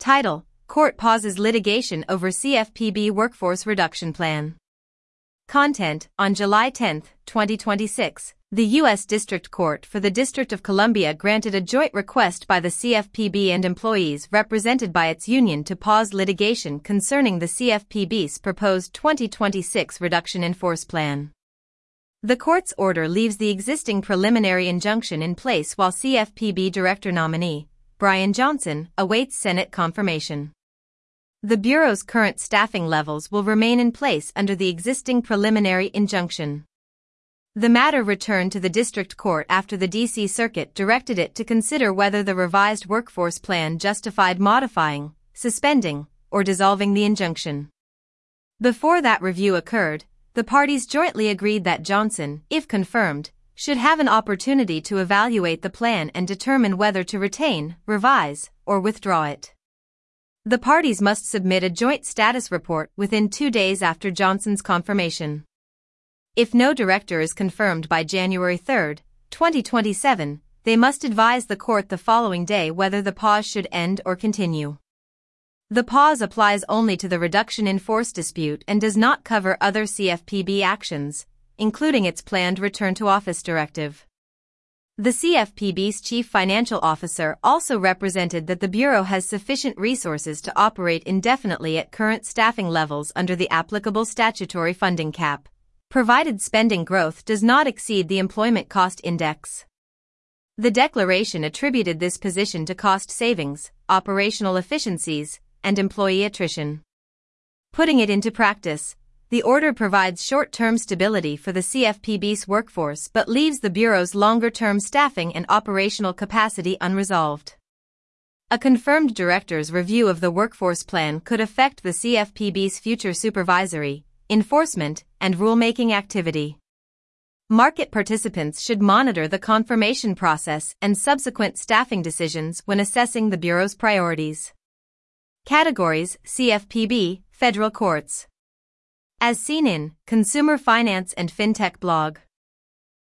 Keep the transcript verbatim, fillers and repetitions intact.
Title: Court pauses litigation over C F P B workforce reduction plan. Content: On July tenth, twenty twenty-six, the U S District Court for the District of Columbia granted a joint request by the C F P B and employees represented by its union to pause litigation concerning the C F P B's proposed twenty twenty-six reduction in force plan. The court's order leaves the existing preliminary injunction in place while C F P B director nominee, Brian Johnson, awaits Senate confirmation. The Bureau's current staffing levels will remain in place under the existing preliminary injunction. The matter returned to the District Court after the D C Circuit directed it to consider whether the revised workforce plan justified modifying, suspending, or dissolving the injunction. Before that review occurred, the parties jointly agreed that Johnson, if confirmed, should have an opportunity to evaluate the plan and determine whether to retain, revise, or withdraw it. The parties must submit a joint status report within two days after Johnson's confirmation. If no director is confirmed by January third, twenty twenty-seven, they must advise the court the following day whether the pause should end or continue. The pause applies only to the reduction in force dispute and does not cover other C F P B actions, including its planned return to office directive. The C F P B's chief financial officer also represented that the Bureau has sufficient resources to operate indefinitely at current staffing levels under the applicable statutory funding cap, provided spending growth does not exceed the employment cost index. The declaration attributed this position to cost savings, operational efficiencies, and employee attrition. Putting it into practice, the order provides short-term stability for the C F P B's workforce but leaves the Bureau's longer-term staffing and operational capacity unresolved. A confirmed director's review of the workforce plan could affect the C F P B's future supervisory, enforcement, and rulemaking activity. Market participants should monitor the confirmation process and subsequent staffing decisions when assessing the Bureau's priorities. Categories: C F P B, Federal Courts. As seen in Consumer Finance and FinTech blog.